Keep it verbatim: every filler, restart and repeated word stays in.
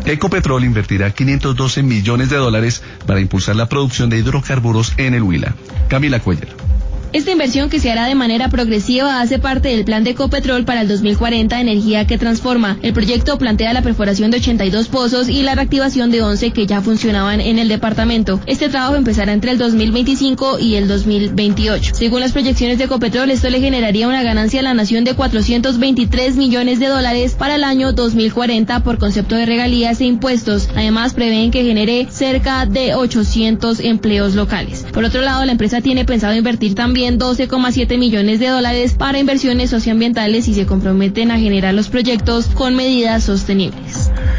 Ecopetrol invertirá quinientos doce millones de dólares para impulsar la producción de hidrocarburos en el Huila. Camila Cuellar. Esta inversión, que se hará de manera progresiva, hace parte del plan de Ecopetrol para el dos mil cuarenta, Energía que Transforma. El proyecto plantea la perforación de ochenta y dos pozos y la reactivación de once que ya funcionaban en el departamento. Este trabajo empezará entre el dos mil veinticinco y el dos mil veintiocho. Según las proyecciones de Ecopetrol, esto le generaría una ganancia a la nación de cuatrocientos veintitrés millones de dólares para el año dos mil cuarenta por concepto de regalías e impuestos. Además, prevén que genere cerca de ochocientos empleos locales. Por otro lado, la empresa tiene pensado invertir también doce coma siete millones de dólares para inversiones socioambientales y se comprometen a generar los proyectos con medidas sostenibles.